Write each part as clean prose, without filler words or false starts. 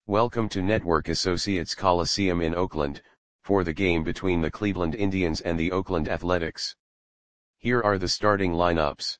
Welcome to Network Associates Coliseum in Oakland, for the game between the Cleveland Indians and the Oakland Athletics. Here are the starting lineups.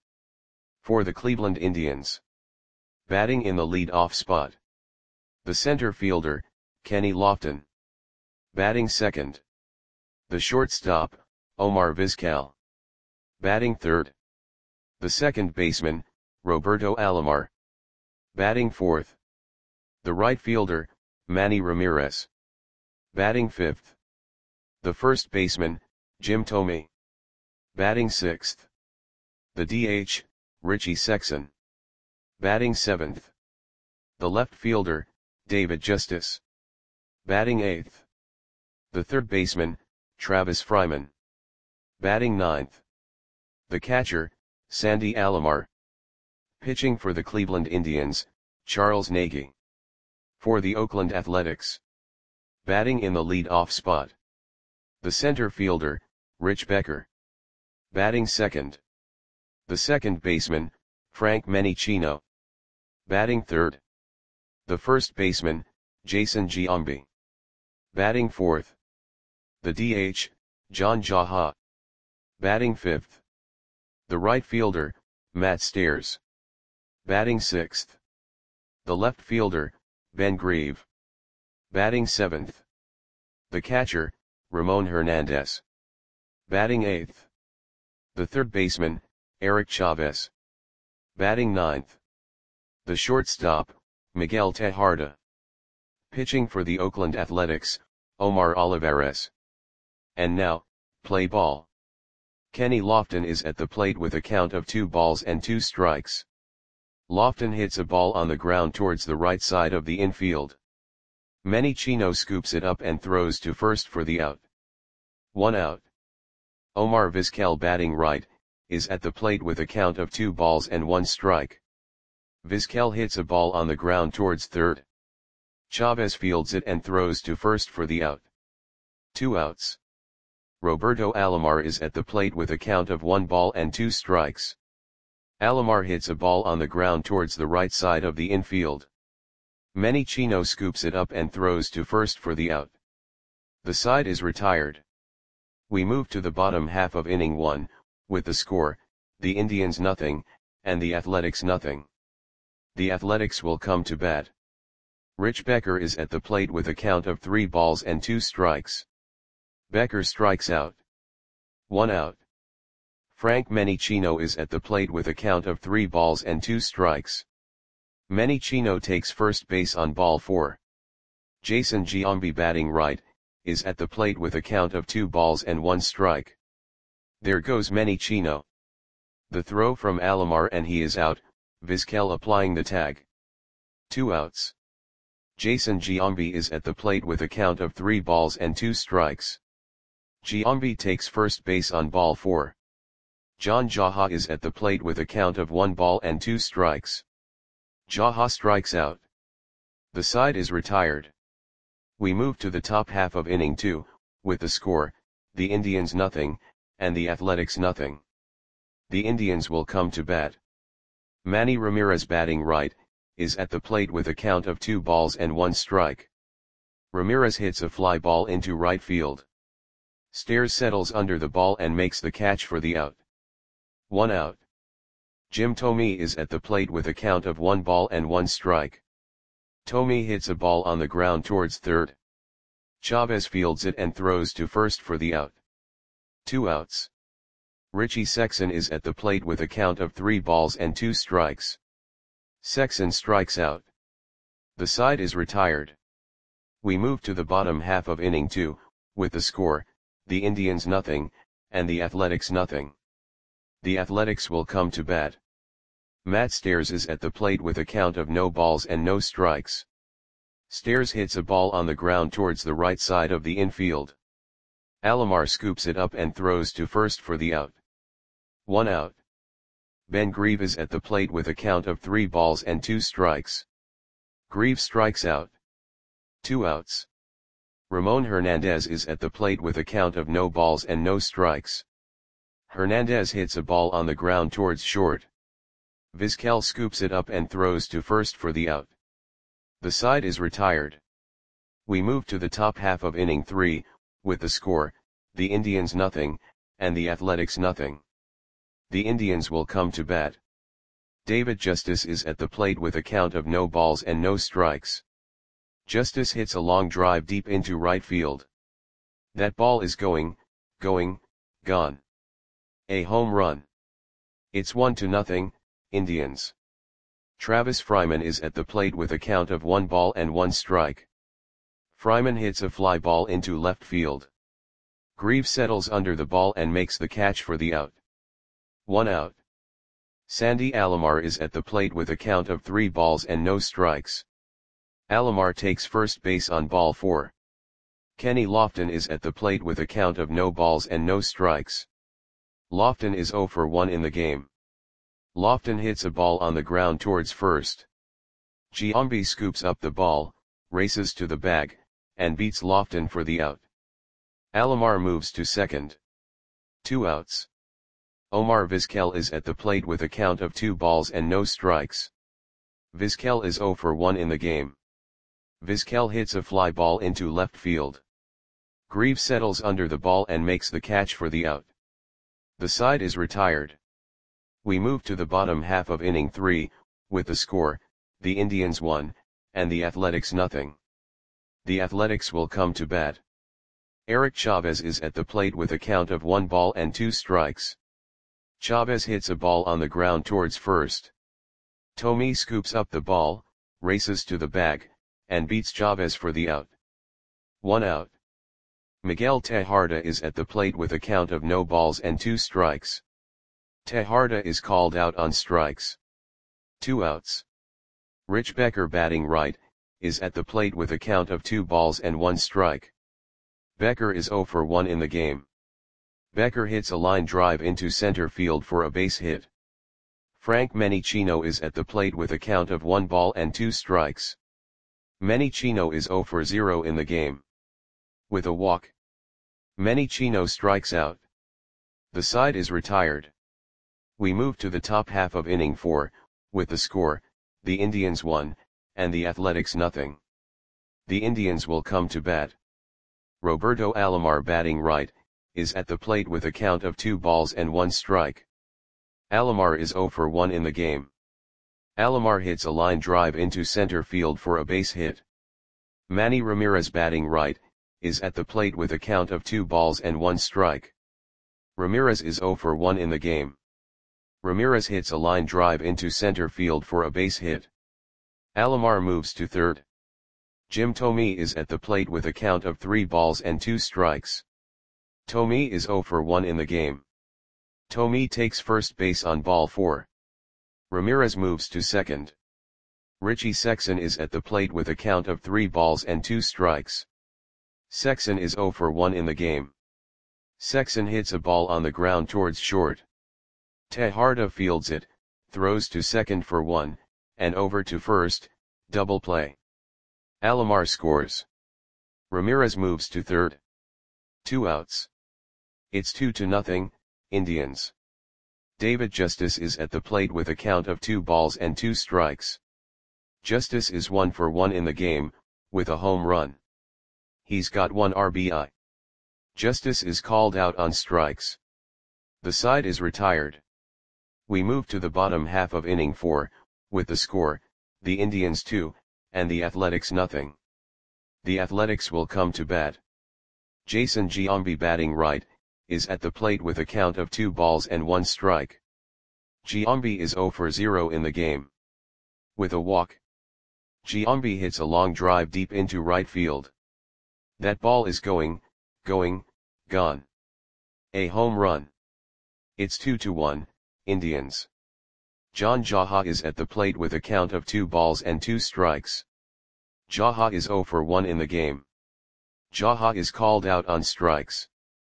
For the Cleveland Indians. Batting in the lead-off spot. The center fielder, Kenny Lofton. Batting second. The shortstop, Omar Vizquel. Batting third. The second baseman, Roberto Alomar. Batting fourth. The right fielder, Manny Ramirez. Batting fifth. The first baseman, Jim Thome. Batting sixth. The DH, Richie Sexson. Batting seventh. The left fielder, David Justice. Batting eighth. The third baseman, Travis Fryman. Batting ninth. The catcher, Sandy Alomar. Pitching for the Cleveland Indians, Charles Nagy. For the Oakland Athletics. Batting in the lead-off spot. The center fielder, Rich Becker. Batting second. The second baseman, Frank Menechino. Batting third. The first baseman, Jason Giambi. Batting fourth. The DH, John Jaha. Batting fifth. The right fielder, Matt Stairs. Batting sixth. The left fielder, Ben Grieve. Batting seventh. The catcher, Ramon Hernandez. Batting eighth. The third baseman, Eric Chavez. Batting ninth. The shortstop, Miguel Tejada. Pitching for the Oakland Athletics, Omar Olivares. And now, play ball. Kenny Lofton is at the plate with a count of 2 balls and 2 strikes. Lofton hits a ball on the ground towards the right side of the infield. Menechino scoops it up and throws to first for the out. 1 out. Omar Vizquel, batting right, is at the plate with a count of 2 balls and 1 strike. Vizquel hits a ball on the ground towards third. Chavez fields it and throws to first for the out. 2 outs. Roberto Alomar is at the plate with a count of 1 ball and 2 strikes. Alomar hits a ball on the ground towards the right side of the infield. Menechino scoops it up and throws to first for the out. The side is retired. We move to the bottom half of inning 1, with the score, the Indians nothing, and the Athletics nothing. The Athletics will come to bat. Rich Becker is at the plate with a count of 3 balls and 2 strikes. Becker strikes out. 1 out. Frank Menechino is at the plate with a count of 3 balls and 2 strikes. Menechino takes first base on ball 4. Jason Giambi, batting right, is at the plate with a count of 2 balls and 1 strike. There goes Menechino. The throw from Alomar and he is out, Vizquel applying the tag. 2 outs. Jason Giambi is at the plate with a count of 3 balls and 2 strikes. Giambi takes first base on ball 4. John Jaha is at the plate with a count of 1 ball and 2 strikes. Jaha strikes out. The side is retired. We move to the top half of inning 2, with the score, the Indians nothing, and the Athletics nothing. The Indians will come to bat. Manny Ramirez, batting right, is at the plate with a count of 2 balls and 1 strike. Ramirez hits a fly ball into right field. Stairs settles under the ball and makes the catch for the out. 1 out. Jim Thome is at the plate with a count of 1 ball and 1 strike. Thome hits a ball on the ground towards third. Chavez fields it and throws to first for the out. 2 outs. Richie Sexson is at the plate with a count of 3 balls and 2 strikes. Sexson strikes out. The side is retired. We move to the bottom half of inning 2, with the score, the Indians nothing, and the Athletics nothing. The Athletics will come to bat. Matt Stairs is at the plate with a count of no balls and no strikes. Stairs hits a ball on the ground towards the right side of the infield. Alomar scoops it up and throws to first for the out. 1 out. Ben Grieve is at the plate with a count of 3 balls and 2 strikes. Grieve strikes out. 2 outs. Ramon Hernandez is at the plate with a count of no balls and no strikes. Hernandez hits a ball on the ground towards short. Vizquel scoops it up and throws to first for the out. The side is retired. We move to the top half of inning 3, with the score, the Indians nothing, and the Athletics nothing. The Indians will come to bat. David Justice is at the plate with a count of no balls and no strikes. Justice hits a long drive deep into right field. That ball is going, gone. A home run. It's 1-0, Indians. Travis Fryman is at the plate with a count of 1 ball and 1 strike. Fryman hits a fly ball into left field. Grieve settles under the ball and makes the catch for the out. 1 out. Sandy Alomar is at the plate with a count of 3 balls and no strikes. Alomar takes first base on ball 4. Kenny Lofton is at the plate with a count of no balls and no strikes. Lofton is 0 for 1 in the game. Lofton hits a ball on the ground towards first. Giambi scoops up the ball, races to the bag, and beats Lofton for the out. Alomar moves to second. 2 outs. Omar Vizquel is at the plate with a count of 2 balls and no strikes. Vizquel is 0 for 1 in the game. Vizquel hits a fly ball into left field. Grieve settles under the ball and makes the catch for the out. The side is retired. We move to the bottom half of inning 3, with the score, the Indians 1, and the Athletics nothing. The Athletics will come to bat. Eric Chavez is at the plate with a count of 1 ball and 2 strikes. Chavez hits a ball on the ground towards first. Tommy scoops up the ball, races to the bag, and beats Chavez for the out. 1 out. Miguel Tejada is at the plate with a count of no balls and 2 strikes. Tejada is called out on strikes. 2 outs. Rich Becker, batting right, is at the plate with a count of 2 balls and 1 strike. Becker is 0 for 1 in the game. Becker hits a line drive into center field for a base hit. Frank Menichino is at the plate with a count of 1 ball and 2 strikes. Menichino is 0 for 0 in the game. With a walk, Menichino strikes out. The side is retired. We move to the top half of inning 4, with the score, the Indians 1, and the Athletics nothing. The Indians will come to bat. Roberto Alomar, batting right, is at the plate with a count of 2 balls and 1 strike. Alomar is 0 for 1 in the game. Alomar hits a line drive into center field for a base hit. Manny Ramirez, batting right, is at the plate with a count of 2 balls and 1 strike. Ramirez is 0 for 1 in the game. Ramirez hits a line drive into center field for a base hit. Alomar moves to third. Jim Thome is at the plate with a count of 3 balls and 2 strikes. Thome is 0 for 1 in the game. Thome takes first base on ball 4. Ramirez moves to second. Richie Sexson is at the plate with a count of 3 balls and 2 strikes. Sexson is 0 for 1 in the game. Sexson hits a ball on the ground towards short. Tejada fields it, throws to second for 1, and over to first, double play. Alomar scores. Ramirez moves to third. 2 outs. It's 2-0, Indians. David Justice is at the plate with a count of 2 balls and 2 strikes. Justice is 1 for 1 in the game, with a home run. He's got 1 RBI. Justice is called out on strikes. The side is retired. We move to the bottom half of inning 4, with the score, the Indians 2, and the Athletics nothing. The Athletics will come to bat. Jason Giambi, batting right, is at the plate with a count of 2 balls and 1 strike. Giambi is 0 for 0 in the game. With a walk, Giambi hits a long drive deep into right field. That ball is going, gone. A home run. It's 2-1, Indians. John Jaha is at the plate with a count of 2 balls and 2 strikes. Jaha is 0 for 1 in the game. Jaha is called out on strikes.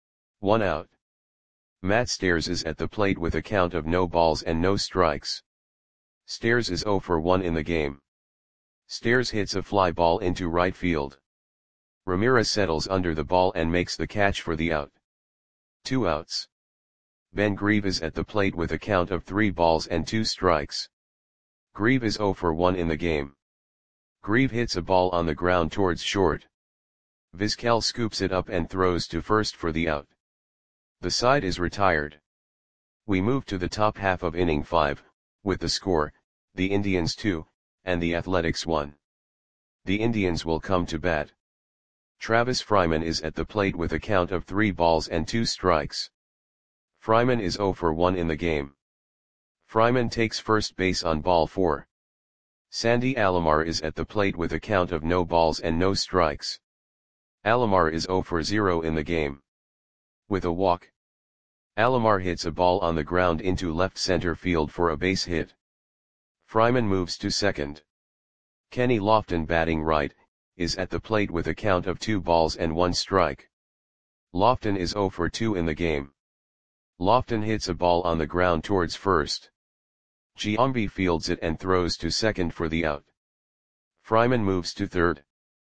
1 out. Matt Stairs is at the plate with a count of no balls and no strikes. Stairs is 0 for 1 in the game. Stairs hits a fly ball into right field. Ramirez settles under the ball and makes the catch for the out. 2 outs. Ben Grieve is at the plate with a count of 3 balls and 2 strikes. Grieve is 0 for 1 in the game. Grieve hits a ball on the ground towards short. Vizquel scoops it up and throws to first for the out. The side is retired. We move to the top half of inning 5, with the score, the Indians 2, and the Athletics 1. The Indians will come to bat. Travis Fryman is at the plate with a count of 3 balls and 2 strikes. Fryman is 0 for 1 in the game. Fryman takes first base on ball 4. Sandy Alomar is at the plate with a count of no balls and no strikes. Alomar is 0 for 0 in the game. With a walk, Alomar hits a ball on the ground into left center field for a base hit. Fryman moves to second. Kenny Lofton, batting right, is at the plate with a count of 2 balls and 1 strike. Lofton is 0 for 2 in the game. Lofton hits a ball on the ground towards first. Giambi fields it and throws to second for the out. Fryman moves to third.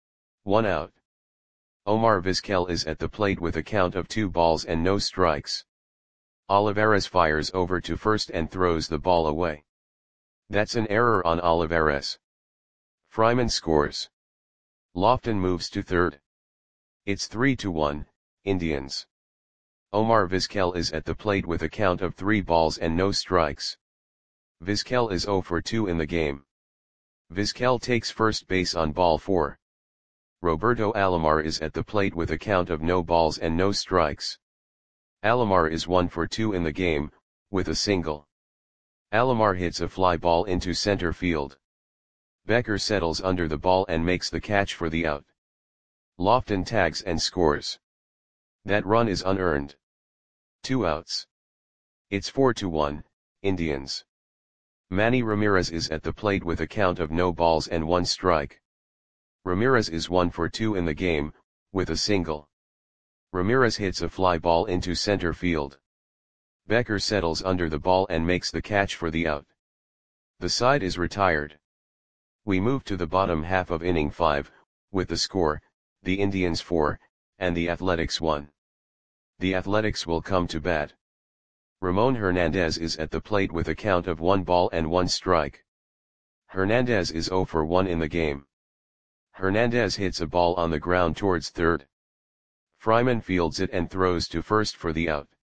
1 out. Omar Vizquel is at the plate with a count of 2 balls and no strikes. Olivares fires over to first and throws the ball away. That's an error on Olivares. Fryman scores. Lofton moves to third. It's 3-1, Indians. Omar Vizquel is at the plate with a count of 3 balls and no strikes. Vizquel is 0 for 2 in the game. Vizquel takes first base on ball 4. Roberto Alomar is at the plate with a count of no balls and no strikes. Alomar is 1 for 2 in the game, with a single. Alomar hits a fly ball into center field. Becker settles under the ball and makes the catch for the out. Lofton tags and scores. That run is unearned. 2 outs. It's 4-1, Indians. Manny Ramirez is at the plate with a count of no balls and 1 strike. Ramirez is 1 for 2 in the game, with a single. Ramirez hits a fly ball into center field. Becker settles under the ball and makes the catch for the out. The side is retired. We move to the bottom half of inning 5, with the score, the Indians 4, and the Athletics 1. The Athletics will come to bat. Ramon Hernandez is at the plate with a count of 1 ball and 1 strike. Hernandez is 0 for 1 in the game. Hernandez hits a ball on the ground towards third. Fryman fields it and throws to first for the out.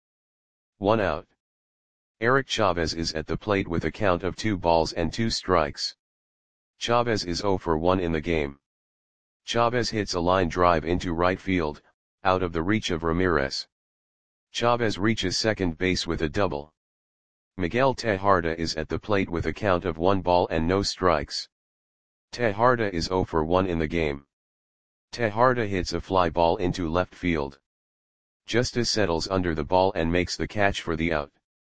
1 out. Eric Chavez is at the plate with a count of 2 balls and 2 strikes. Chavez is 0 for 1 in the game. Chavez hits a line drive into right field, out of the reach of Ramirez. Chavez reaches second base with a double. Miguel Tejada is at the plate with a count of 1 ball and no strikes. Tejada is 0 for 1 in the game. Tejada hits a fly ball into left field. Justice settles under the ball and makes the catch for the out.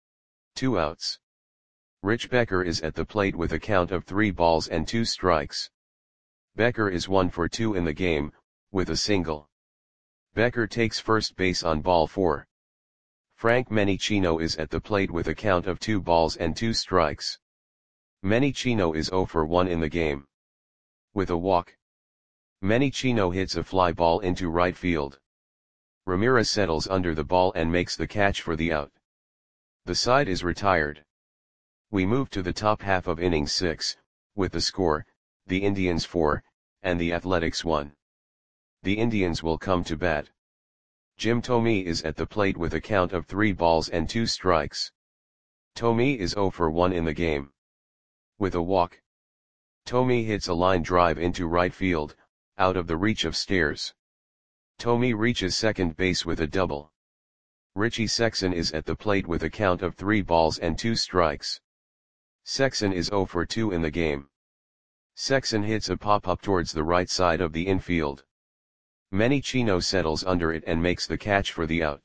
2 outs. Rich Becker is at the plate with a count of 3 balls and 2 strikes. Becker is 1 for 2 in the game, with a single. Becker takes first base on ball 4. Frank Menichino is at the plate with a count of 2 balls and 2 strikes. Menichino is 0 for 1 in the game. With a walk, Menichino hits a fly ball into right field. Ramirez settles under the ball and makes the catch for the out. The side is retired. We move to the top half of inning 6, with the score, the Indians 4, and the Athletics 1. The Indians will come to bat. Jim Thome is at the plate with a count of 3 balls and 2 strikes. Thome is 0 for 1 in the game. With a walk, Thome hits a line drive into right field, out of the reach of Stairs. Thome reaches second base with a double. Richie Sexson is at the plate with a count of 3 balls and 2 strikes. Sexson is 0 for 2 in the game. Sexson hits a pop-up towards the right side of the infield. Menichino settles under it and makes the catch for the out.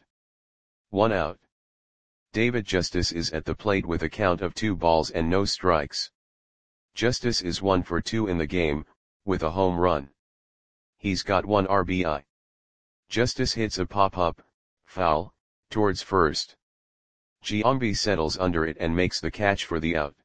1 out. David Justice is at the plate with a count of 2 balls and no strikes. Justice is 1 for 2 in the game, with a home run. He's got 1 RBI. Justice hits a pop-up, foul, towards first. Giambi settles under it and makes the catch for the out.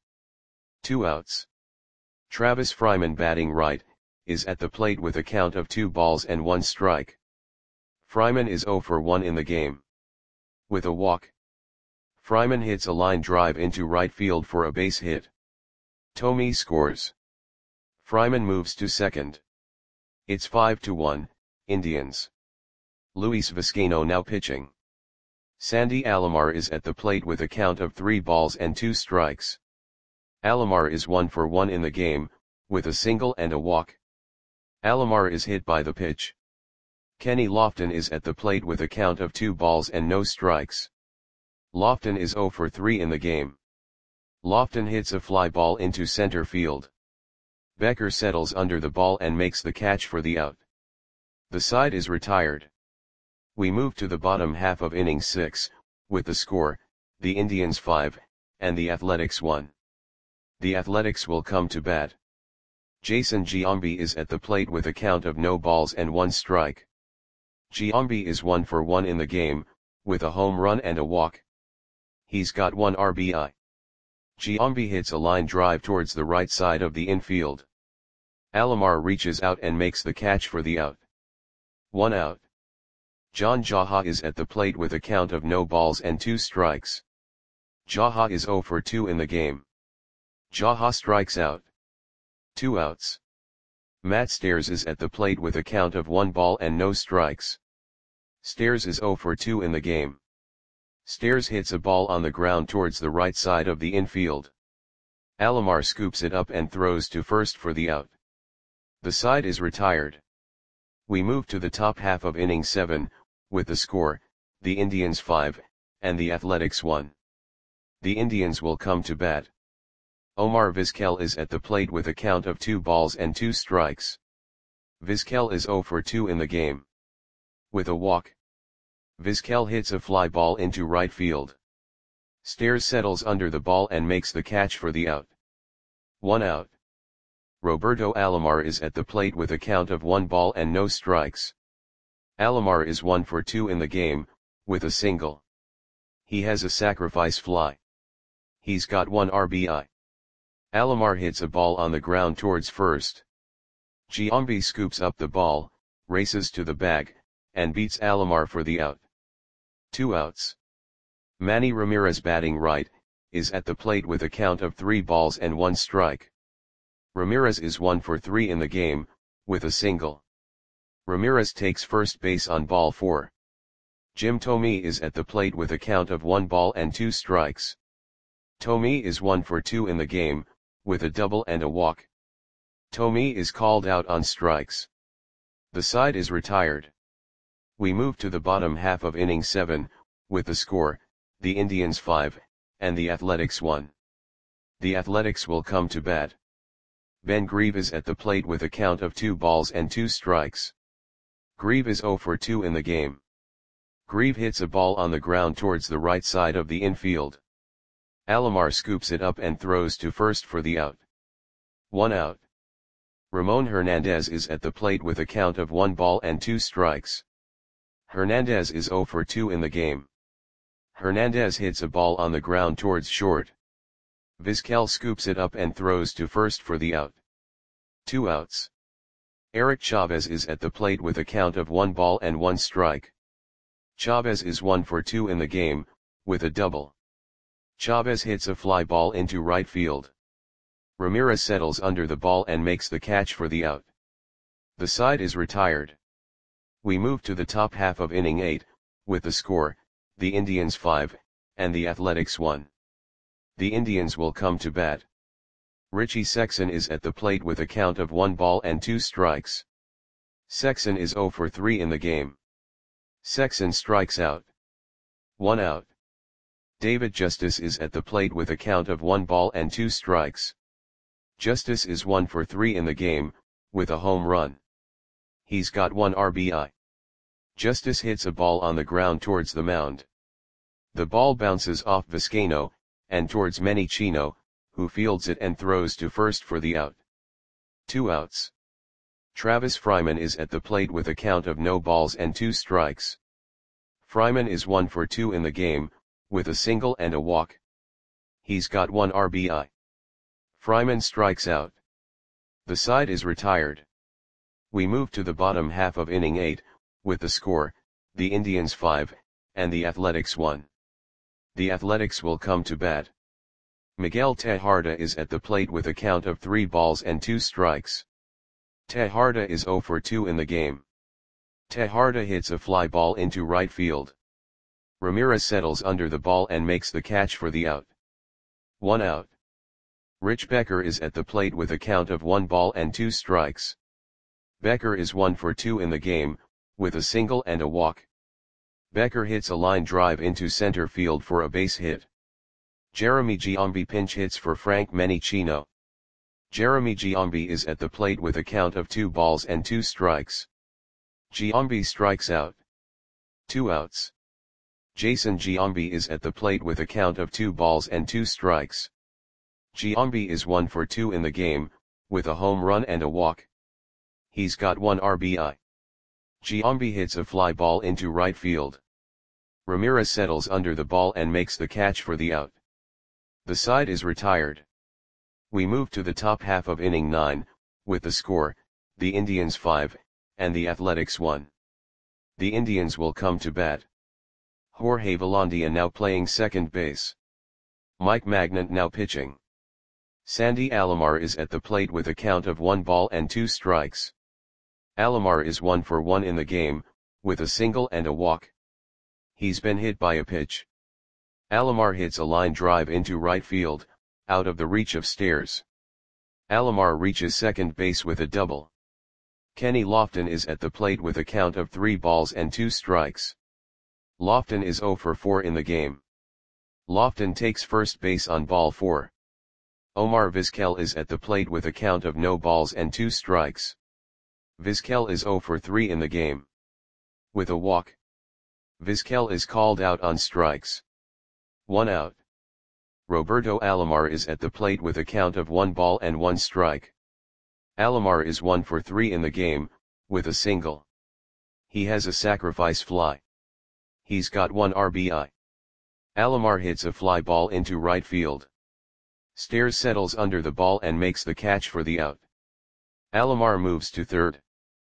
2 outs. Travis Fryman, batting right, is at the plate with a count of 2 balls and 1 strike. Fryman is 0 for 1 in the game. With a walk, Fryman hits a line drive into right field for a base hit. Thome scores. Fryman moves to second. It's 5-1, Indians. Luis Vizcaino now pitching. Sandy Alomar is at the plate with a count of 3 balls and 2 strikes. Alomar is 1 for 1 in the game, with a single and a walk. Alomar is hit by the pitch. Kenny Lofton is at the plate with a count of 2 balls and no strikes. Lofton is 0 for 3 in the game. Lofton hits a fly ball into center field. Becker settles under the ball and makes the catch for the out. The side is retired. We move to the bottom half of inning 6, with the score, the Indians 5, and the Athletics 1. The Athletics will come to bat. Jason Giambi is at the plate with a count of no balls and 1 strike. Giambi is 1 for 1 in the game, with a home run and a walk. He's got 1 RBI. Giambi hits a line drive towards the right side of the infield. Alomar reaches out and makes the catch for the out. 1 out. John Jaha is at the plate with a count of no balls and 2 strikes. Jaha is 0 for 2 in the game. Jaha strikes out. 2 outs. Matt Stairs is at the plate with a count of 1 ball and no strikes. Stairs is 0 for 2 in the game. Stairs hits a ball on the ground towards the right side of the infield. Alomar scoops it up and throws to first for the out. The side is retired. We move to the top half of inning 7, with the score, the Indians 5, and the Athletics 1. The Indians will come to bat. Omar Vizquel is at the plate with a count of 2 balls and 2 strikes. Vizquel is 0 for 2 in the game. With a walk. Vizquel hits a fly ball into right field. Stairs settles under the ball and makes the catch for the out. 1 out. Roberto Alomar is at the plate with a count of 1 ball and no strikes. Alomar is 1 for 2 in the game, with a single. He has a sacrifice fly. He's got 1 RBI. Alomar hits a ball on the ground towards first. Giambi scoops up the ball, races to the bag, and beats Alomar for the out. 2 outs. Manny Ramirez batting right, is at the plate with a count of 3 balls and 1 strike. Ramirez is 1 for 3 in the game, with a single. Ramirez takes first base on ball 4. Jim Thome is at the plate with a count of 1 ball and 2 strikes. Thome is 1 for 2 in the game, with a double and a walk. Thome is called out on strikes. The side is retired. We move to the bottom half of inning 7, with the score, the Indians 5, and the Athletics 1. The Athletics will come to bat. Ben Grieve is at the plate with a count of 2 balls and 2 strikes. Grieve is 0 for 2 in the game. Grieve hits a ball on the ground towards the right side of the infield. Alomar scoops it up and throws to first for the out. 1 out. Ramon Hernandez is at the plate with a count of 1 ball and 2 strikes. Hernandez is 0 for 2 in the game. Hernandez hits a ball on the ground towards short. Vizquel scoops it up and throws to first for the out. 2 outs. Eric Chavez is at the plate with a count of 1 ball and 1 strike. Chavez is 1 for 2 in the game, with a double. Chavez hits a fly ball into right field. Ramirez settles under the ball and makes the catch for the out. The side is retired. We move to the top half of inning 8, with the score, the Indians 5, and the Athletics 1. The Indians will come to bat. Richie Sexson is at the plate with a count of 1 ball and 2 strikes. Sexson is 0 for 3 in the game. Sexson strikes out. 1 out. David Justice is at the plate with a count of 1 ball and 2 strikes. Justice is 1 for 3 in the game, with a home run. He's got 1 RBI. Justice hits a ball on the ground towards the mound. The ball bounces off Vizcaino, and towards Manny Chino, who fields it and throws to first for the out. 2 outs. Travis Fryman is at the plate with a count of no balls and 2 strikes. Fryman is 1 for 2 in the game, with a single and a walk. He's got 1 RBI. Fryman strikes out. The side is retired. We move to the bottom half of inning 8, with the score, the Indians 5, and the Athletics 1. The Athletics will come to bat. Miguel Tejada is at the plate with a count of 3 balls and 2 strikes. Tejada is 0 for 2 in the game. Tejada hits a fly ball into right field. Ramirez settles under the ball and makes the catch for the out. 1 out. Rich Becker is at the plate with a count of 1 ball and 2 strikes. Becker is 1 for 2 in the game, with a single and a walk. Becker hits a line drive into center field for a base hit. Jeremy Giambi pinch hits for Frank Menichino. Jeremy Giambi is at the plate with a count of 2 balls and 2 strikes. Giambi strikes out. 2 outs. Jason Giambi is at the plate with a count of 2 balls and 2 strikes. Giambi is 1 for 2 in the game, with a home run and a walk. He's got 1 RBI. Giambi hits a fly ball into right field. Ramirez settles under the ball and makes the catch for the out. The side is retired. We move to the top half of inning 9, with the score, the Indians 5, and the Athletics 1. The Indians will come to bat. Jorge Velandia now playing second base. Mike Magnant now pitching. Sandy Alomar is at the plate with a count of 1 ball and 2 strikes. Alomar is 1 for 1 in the game, with a single and a walk. He's been hit by a pitch. Alomar hits a line drive into right field, out of the reach of Stairs. Alomar reaches second base with a double. Kenny Lofton is at the plate with a count of 3 balls and 2 strikes. Lofton is 0 for 4 in the game. Lofton takes first base on ball 4. Omar Vizquel is at the plate with a count of no balls and 2 strikes. Vizquel is 0 for 3 in the game. With a walk. Vizquel is called out on strikes. 1 out. Roberto Alomar is at the plate with a count of 1 ball and 1 strike. Alomar is 1 for 3 in the game, with a single. He has a sacrifice fly. He's got 1 RBI. Alomar hits a fly ball into right field. Stairs settles under the ball and makes the catch for the out. Alomar moves to third.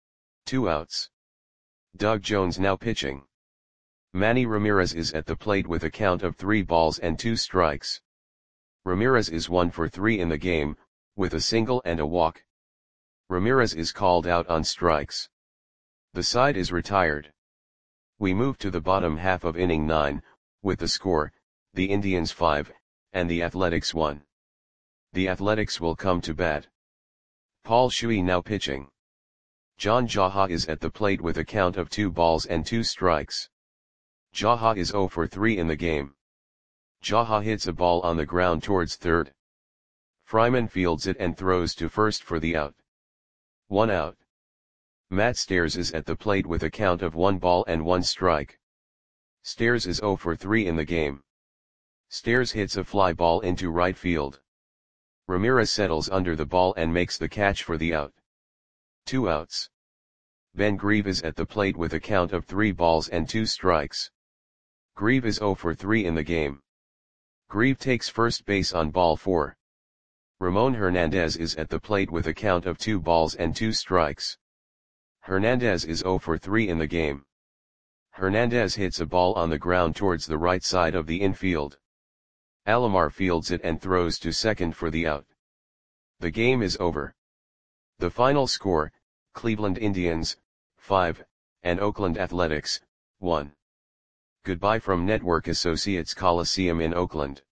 2 outs. Doug Jones now pitching. Manny Ramirez is at the plate with a count of 3 balls and 2 strikes. Ramirez is 1 for 3 in the game, with a single and a walk. Ramirez is called out on strikes. The side is retired. We move to the bottom half of inning 9, with the score, the Indians 5, and the Athletics 1. The Athletics will come to bat. Paul Shuey now pitching. John Jaha is at the plate with a count of 2 balls and 2 strikes. Jaha is 0 for 3 in the game. Jaha hits a ball on the ground towards third. Fryman fields it and throws to first for the out. 1 out. Matt Stairs is at the plate with a count of 1 ball and 1 strike. Stairs is 0 for 3 in the game. Stairs hits a fly ball into right field. Ramirez settles under the ball and makes the catch for the out. 2 outs. Ben Grieve is at the plate with a count of 3 balls and 2 strikes. Grieve is 0 for 3 in the game. Grieve takes first base on ball 4. Ramon Hernandez is at the plate with a count of 2 balls and 2 strikes. Hernandez is 0 for 3 in the game. Hernandez hits a ball on the ground towards the right side of the infield. Alomar fields it and throws to second for the out. The game is over. The final score, Cleveland Indians, 5, and Oakland Athletics, 1. Goodbye from Network Associates Coliseum in Oakland.